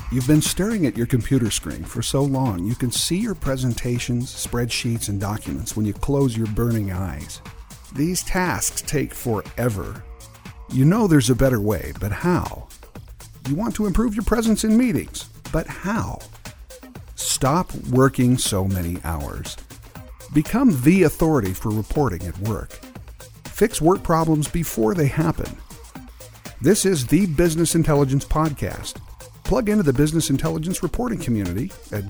You've been staring at your computer screen for so long you can see your presentations, spreadsheets, and documents when you close your burning eyes. These tasks take forever. You know there's a better way, but how? You want to improve your presence in meetings, but how? Stop working so many hours. Become the authority for reporting at work. Fix work problems before they happen. This is the Business Intelligence Podcast. Plug into the Business Intelligence reporting community at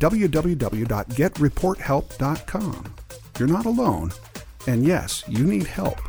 www.getreporthelp.com. You're not alone, and yes, you need help.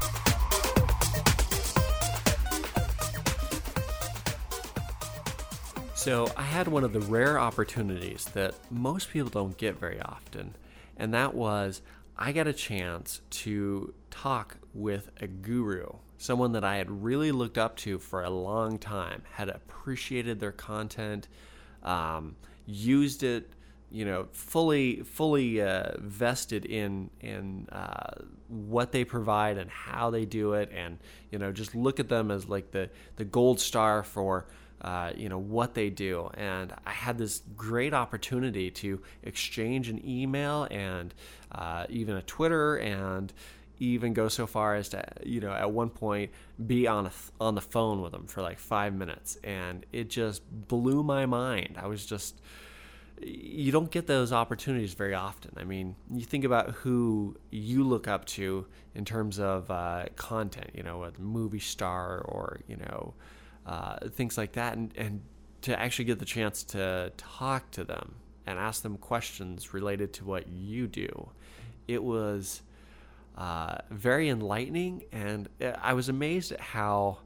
So I had one of the rare opportunities that most people don't get very often, and that was I got a chance to talk with a guru, someone that I had really looked up to for a long time, had appreciated their content, used it, fully vested in what they provide and how they do it, and just look at them as like the gold star for what they do. And I had this great opportunity to exchange an email and even a Twitter, and even go so far as to, at one point be on the phone with them for like 5 minutes. And it just blew my mind. I was just, you don't get those opportunities very often. I mean, you think about who you look up to in terms of content, a movie star or, things like that. And to actually get the chance to talk to them and ask them questions related to what you do, it was very enlightening, and I was amazed at how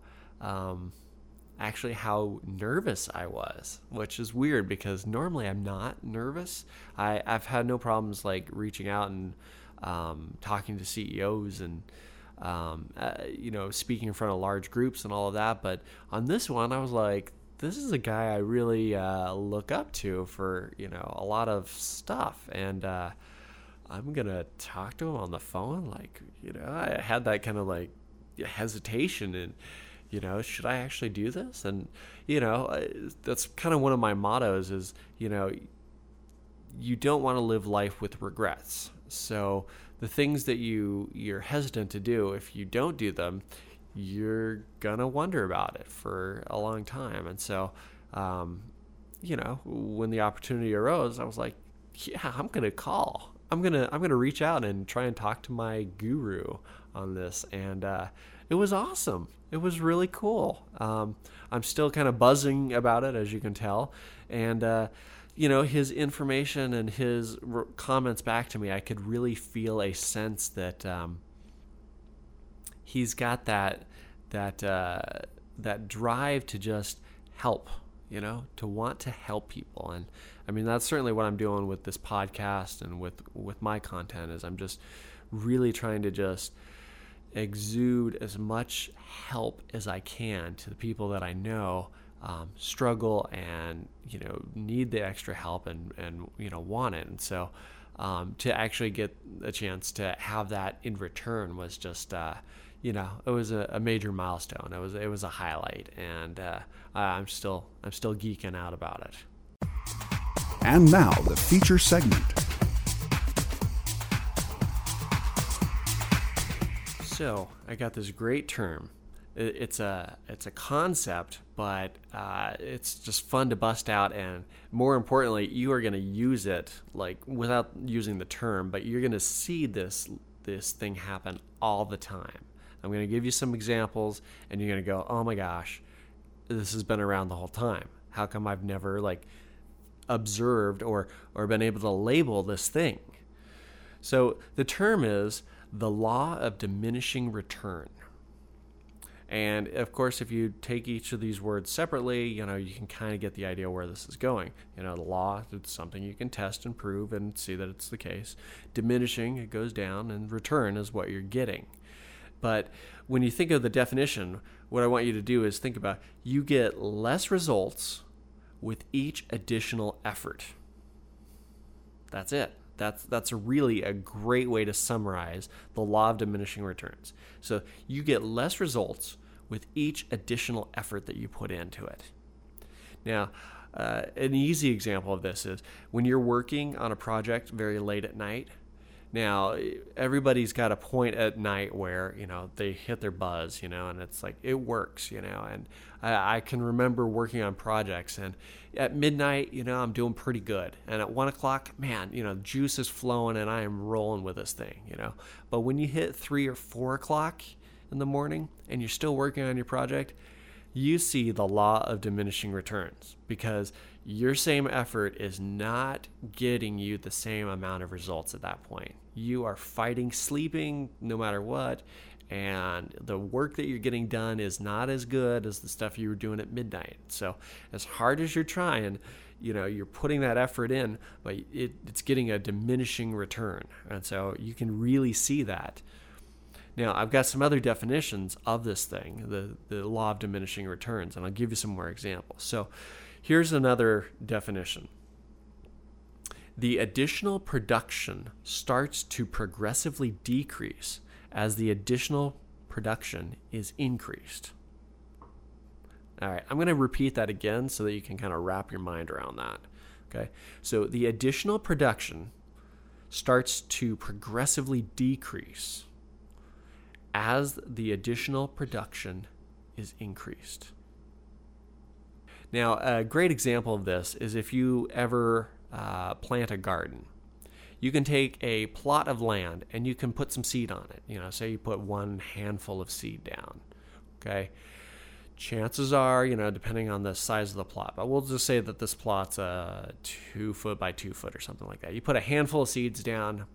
nervous I was, which is weird because normally I'm not nervous. I've had no problems like reaching out and talking to CEOs and speaking in front of large groups and all of that. But on this one, I was like, this is a guy I really look up to for a lot of stuff, and I'm going to talk to him on the phone. Like, I had that kind of like hesitation and, should I actually do this? And, that's kind of one of my mottos is, you don't want to live life with regrets. So the things that you're hesitant to do, if you don't do them, you're going to wonder about it for a long time. And so, when the opportunity arose, I was like, yeah, I'm going to call. I'm gonna reach out and try and talk to my guru on this, and it was awesome. It was really cool. I'm still kind of buzzing about it, as you can tell, and his information and his comments back to me, I could really feel a sense that he's got that drive to just help. To want to help people. And I mean, that's certainly what I'm doing with this podcast and with my content, is I'm just really trying to just exude as much help as I can to the people that I know struggle and, need the extra help and want it. And so to actually get a chance to have that in return was just, it was a major milestone. It was a highlight, and I'm still geeking out about it. And now the feature segment. So I got this great term. It's a concept, but it's just fun to bust out, and more importantly, you are going to use it like without using the term, but you're going to see this thing happen all the time. I'm going to give you some examples, and you're going to go, oh my gosh, this has been around the whole time. How come I've never observed or been able to label this thing? So the term is the law of diminishing return. And of course, if you take each of these words separately, you can kind of get the idea where this is going. The law, it's something you can test and prove and see that it's the case. Diminishing, it goes down, and return is what you're getting. But when you think of the definition, what I want you to do is think about, you get less results with each additional effort. That's it. That's really a great way to summarize the law of diminishing returns. So you get less results with each additional effort that you put into it. Now, An easy example of this is when you're working on a project very late at night. Now, everybody's got a point at night where, they hit their buzz, and it's like, it works, and I can remember working on projects, and at midnight, I'm doing pretty good. And at 1 o'clock, man, juice is flowing and I am rolling with this thing, But when you hit 3 or 4 o'clock in the morning and you're still working on your project, you see the law of diminishing returns, because your same effort is not getting you the same amount of results at that point. You are fighting sleeping no matter what, and the work that you're getting done is not as good as the stuff you were doing at midnight. So as hard as you're trying, you're putting that effort in, but it's getting a diminishing return. And so you can really see that. Now, I've got some other definitions of this thing, the law of diminishing returns, and I'll give you some more examples. So here's another definition. The additional production starts to progressively decrease as the additional production is increased. All right, I'm going to repeat that again so that you can kind of wrap your mind around that. Okay, so the additional production starts to progressively decrease as the additional production is increased. Now, a great example of this is if you ever plant a garden. You can take a plot of land and you can put some seed on it. Say you put 1 handful of seed down. Okay. Chances are, depending on the size of the plot, but we'll just say that this plot's 2 foot by 2 foot or something like that. You put a handful of seeds down,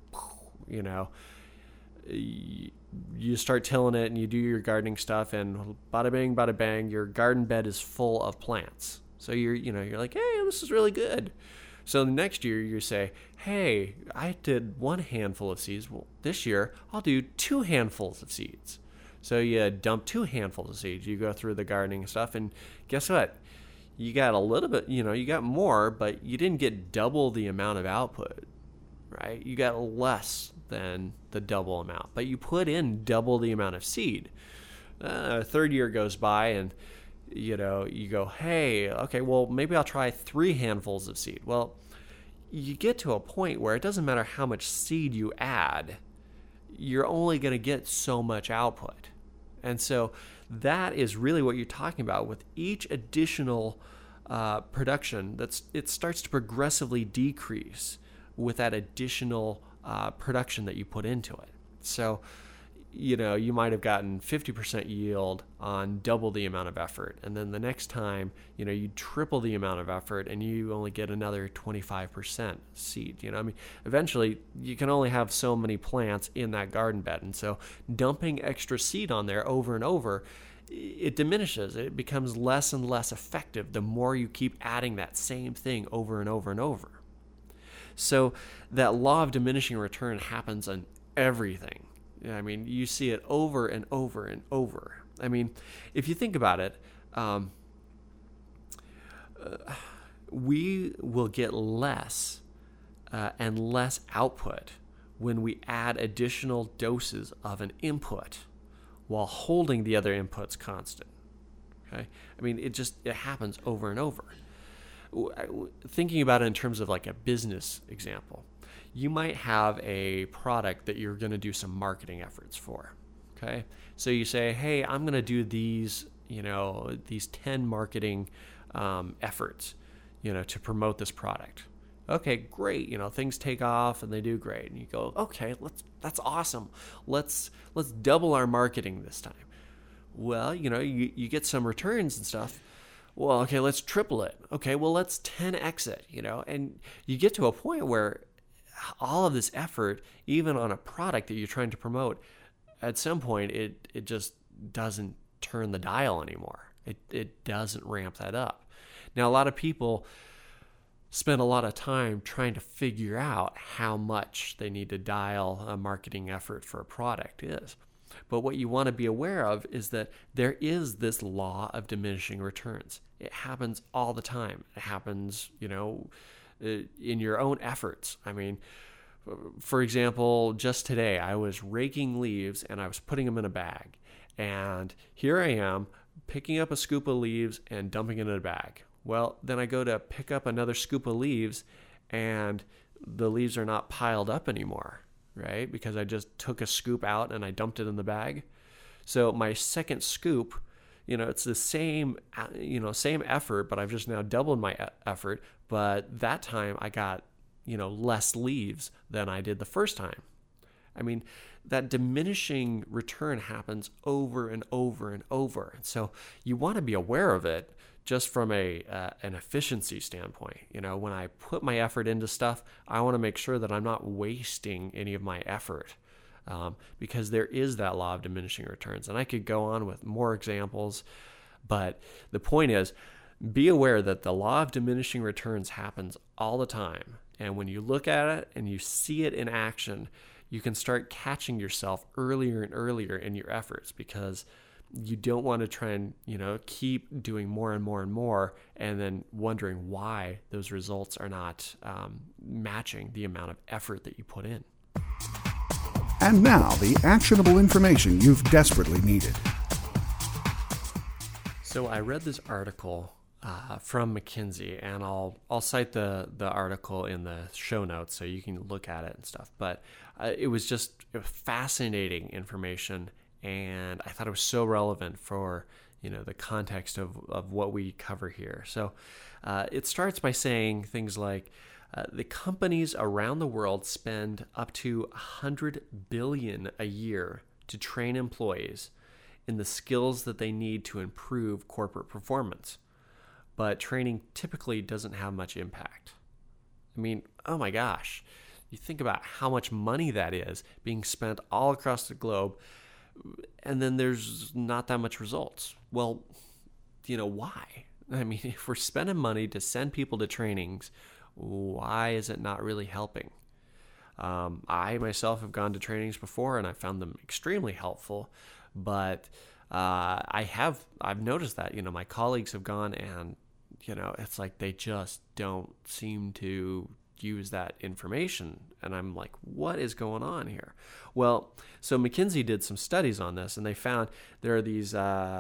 you start tilling it and you do your gardening stuff, and bada bang, your garden bed is full of plants. So you're like, hey, this is really good. So the next year you say, hey, I did 1 handful of seeds. Well, this year I'll do 2 handfuls of seeds. So you dump 2 handfuls of seeds. You go through the gardening stuff, and guess what? You got a little bit, you got more, but you didn't get double the amount of output, right? You got less than the double amount, but you put in double the amount of seed. A third year goes by, and you go, hey, okay, well, maybe I'll try 3 handfuls of seed. Well, you get to a point where it doesn't matter how much seed you add, you're only going to get so much output. And so that is really what you're talking about with each additional production. It starts to progressively decrease with that additional production that you put into it. So you might have gotten 50% yield on double the amount of effort. And then the next time, you triple the amount of effort and you only get another 25% seed. Eventually you can only have so many plants in that garden bed. And so dumping extra seed on there over and over, it diminishes. It becomes less and less effective the more you keep adding that same thing over and over and over. So that law of diminishing return happens on everything. You see it over and over and over. If you think about it, we will get less and less output when we add additional doses of an input while holding the other inputs constant. Okay? It happens over and over. Thinking about it in terms of like a business example, you might have a product that you're going to do some marketing efforts for. Okay. So you say, hey, I'm going to do these 10 marketing efforts, to promote this product. Okay, great. Things take off and they do great. And you go, okay, that's awesome. Let's double our marketing this time. Well, you get some returns and stuff. Well, okay, let's triple it. Okay, well, let's 10x it, and you get to a point where all of this effort, even on a product that you're trying to promote, at some point it just doesn't turn the dial anymore. It doesn't ramp that up. Now, a lot of people spend a lot of time trying to figure out how much they need to dial a marketing effort for a product is. But what you want to be aware of is that there is this law of diminishing returns. It happens all the time. It happens, in your own efforts. For example, just today I was raking leaves and I was putting them in a bag. And here I am picking up a scoop of leaves and dumping it in a bag. Well, then I go to pick up another scoop of leaves and the leaves are not piled up anymore, right? Because I just took a scoop out and I dumped it in the bag. So my second scoop, it's the same effort, but I've just now doubled my effort. But that time I got, less leaves than I did the first time. I mean, that diminishing return happens over and over and over. And so you want to be aware of it just from an efficiency standpoint. When I put my effort into stuff, I want to make sure that I'm not wasting any of my effort. Because there is that law of diminishing returns. And I could go on with more examples, but the point is, be aware that the law of diminishing returns happens all the time. And when you look at it and you see it in action, you can start catching yourself earlier and earlier in your efforts, because you don't want to try and, keep doing more and more and more and then wondering why those results are not matching the amount of effort that you put in. And now, the actionable information you've desperately needed. So I read this article from McKinsey, and I'll cite the article in the show notes so you can look at it and stuff. But it was just fascinating information, and I thought it was so relevant for the context of what we cover here. So it starts by saying things like, the companies around the world spend up to $100 billion a year to train employees in the skills that they need to improve corporate performance. But training typically doesn't have much impact. I mean, oh my gosh, you think about how much money that is being spent all across the globe, and then there's not that much results. Well, why? I mean, if we're spending money to send people to trainings, why is it not really helping? I myself have gone to trainings before and I found them extremely helpful, but I've noticed that, my colleagues have gone and, it's like they just don't seem to use that information. And I'm like, what is going on here? Well, so McKinsey did some studies on this, and they found there are these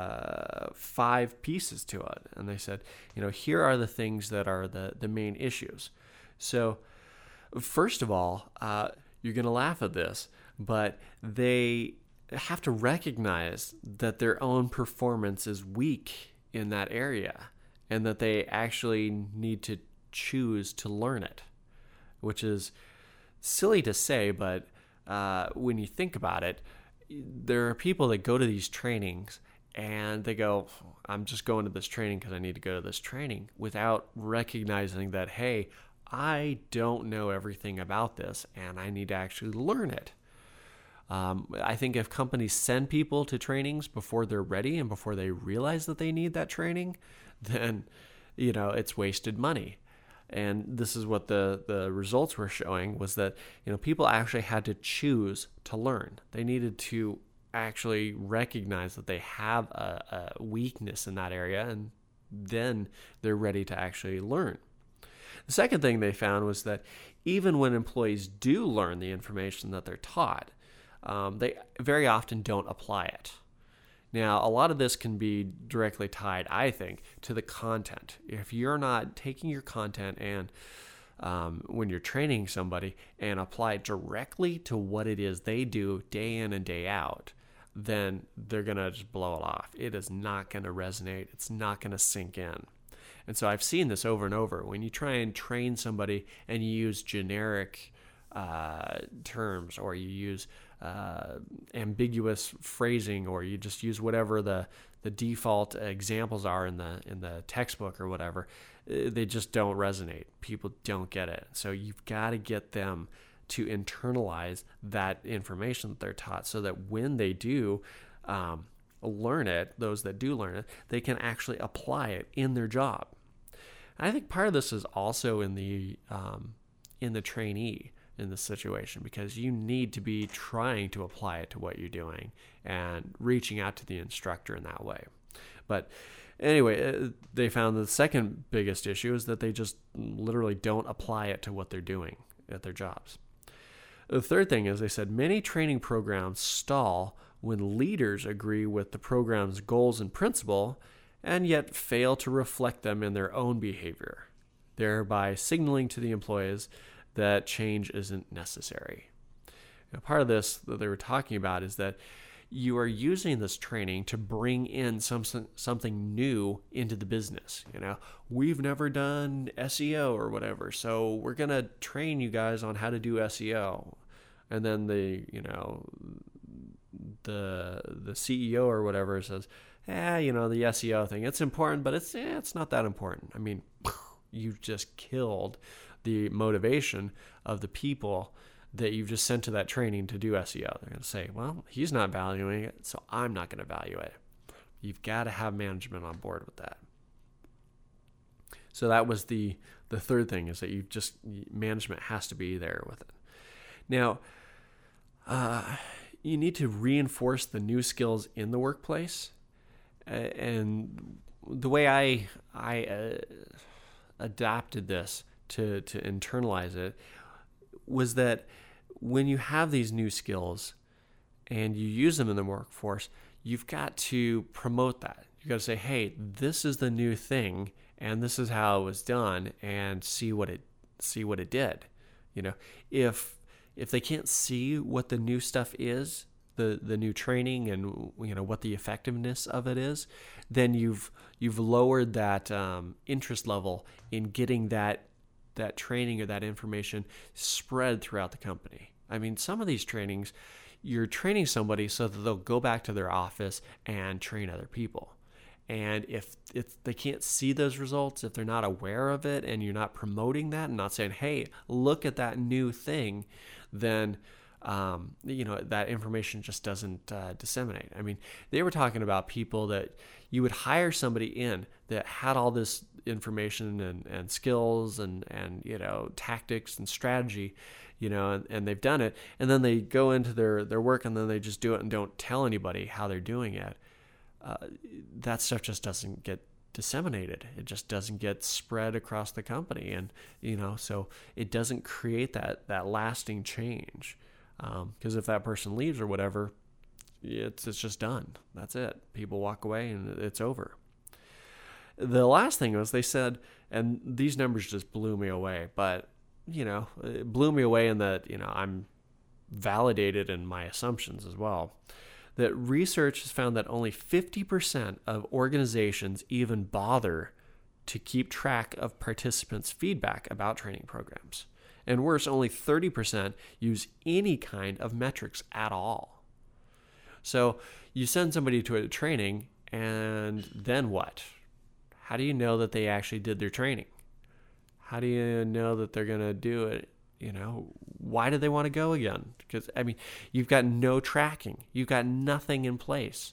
5 pieces to it. And they said, here are the things that are the main issues. So first of all, you're going to laugh at this, but they have to recognize that their own performance is weak in that area, and that they actually need to choose to learn it, which is silly to say, but when you think about it, there are people that go to these trainings and they go, I'm just going to this training because I need to go to this training, without recognizing that, hey, I don't know everything about this and I need to actually learn it. I think if companies send people to trainings before they're ready and before they realize that they need that training, then, it's wasted money. And this is what the results were showing, was that, people actually had to choose to learn. They needed to actually recognize that they have a weakness in that area, and then they're ready to actually learn. The second thing they found was that even when employees do learn the information that they're taught, they very often don't apply it. Now, a lot of this can be directly tied, I think, to the content. If you're not taking your content and when you're training somebody and apply it directly to what it is they do day in and day out, then they're going to just blow it off. It is not going to resonate. It's not going to sink in. And so I've seen this over and over. When you try and train somebody and you use generic terms, or you use ambiguous phrasing, or you just use whatever the default examples are in the textbook or whatever, they just don't resonate. People don't get it. So you've got to get them to internalize that information that they're taught, so that when they do learn it, those that do learn it, they can actually apply it in their job. And I think part of this is also in the trainee in this situation, because you need to be trying to apply it to what you're doing and reaching out to the instructor in that way. But anyway, they found the second biggest issue is that they just literally don't apply it to what they're doing at their jobs. The third thing is, they said many training programs stall when leaders agree with the program's goals and principle and yet fail to reflect them in their own behavior, thereby signaling to the employees that change isn't necessary. Now, part of this that they were talking about is that you are using this training to bring in something new into the business. We've never done SEO or whatever, so we're going to train you guys on how to do SEO. And then the CEO or whatever says, the SEO thing, it's important, but it's not that important. I mean, you've just killed the motivation of the people that you've just sent to that training to do SEO. They're going to say, well, he's not valuing it, so I'm not going to value it. You've got to have management on board with that. So that was the third thing, is that management has to be there with it. Now, you need to reinforce the new skills in the workplace. And the way I adapted this to internalize it was that when you have these new skills and you use them in the workforce, you've got to promote that. You've got to say, hey, this is the new thing and this is how it was done, and see what it did. If they can't see what the new stuff is, the new training and what the effectiveness of it is, then you've lowered that interest level in getting that training or that information spread throughout the company. I mean, some of these trainings, you're training somebody so that they'll go back to their office and train other people. And if they can't see those results, if they're not aware of it, and you're not promoting that and not saying, hey, look at that new thing, then that information just doesn't disseminate. I mean, they were talking about people that you would hire somebody in that had all this information and skills and tactics and strategy, and they've done it, and then they go into their work and then they just do it and don't tell anybody how they're doing it. That stuff just doesn't get disseminated. It just doesn't get spread across the company, and so it doesn't create that lasting change. Because if that person leaves or whatever, it's just done. That's it. People walk away and it's over. The last thing was they said, and these numbers just blew me away, but it blew me away in that I'm validated in my assumptions as well. That research has found that only 50% of organizations even bother to keep track of participants' feedback about training programs. And worse, only 30% use any kind of metrics at all. So you send somebody to a training, and then what? How do you know that they actually did their training? How do you know that they're going to do it? Why do they want to go again? Because, you've got no tracking. You've got nothing in place,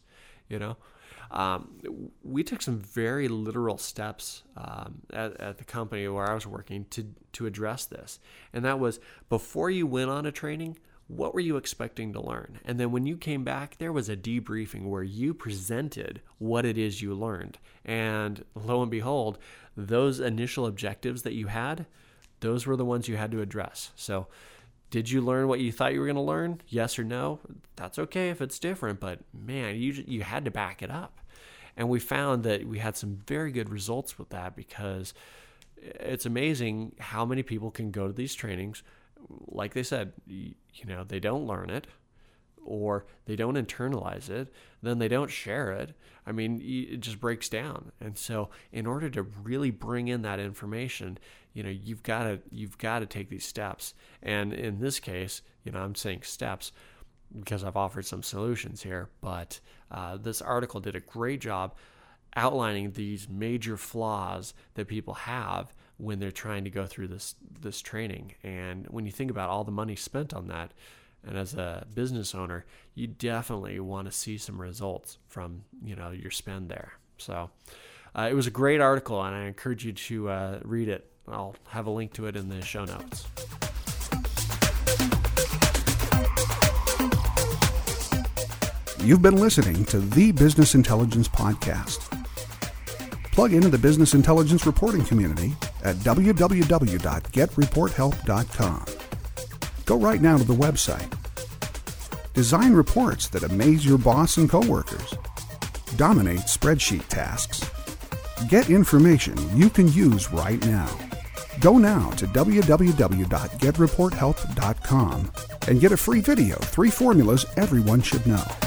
We took some very literal steps at the company where I was working to address this. And that was, before you went on a training, what were you expecting to learn? And then when you came back, there was a debriefing where you presented what it is you learned. And lo and behold, those initial objectives that you had, those were the ones you had to address. So did you learn what you thought you were going to learn? Yes or no? That's okay if it's different, but man, you had to back it up. And we found that we had some very good results with that, because it's amazing how many people can go to these trainings. Like they said, they don't learn it, or they don't internalize it, then they don't share it. It just breaks down. And so in order to really bring in that information, you've got to take these steps. And in this case, I'm saying steps because I've offered some solutions here, but this article did a great job outlining these major flaws that people have when they're trying to go through this training. And when you think about all the money spent on that, and as a business owner, you definitely want to see some results from your spend there. So it was a great article, and I encourage you to read it. I'll have a link to it in the show notes. You've been listening to the Business Intelligence Podcast. Plug into the Business Intelligence reporting community at www.getreporthelp.com. Go right now to the website. Design reports that amaze your boss and coworkers. Dominate spreadsheet tasks. Get information you can use right now. Go now to www.getreporthelp.com and get a free video, 3 formulas everyone should know.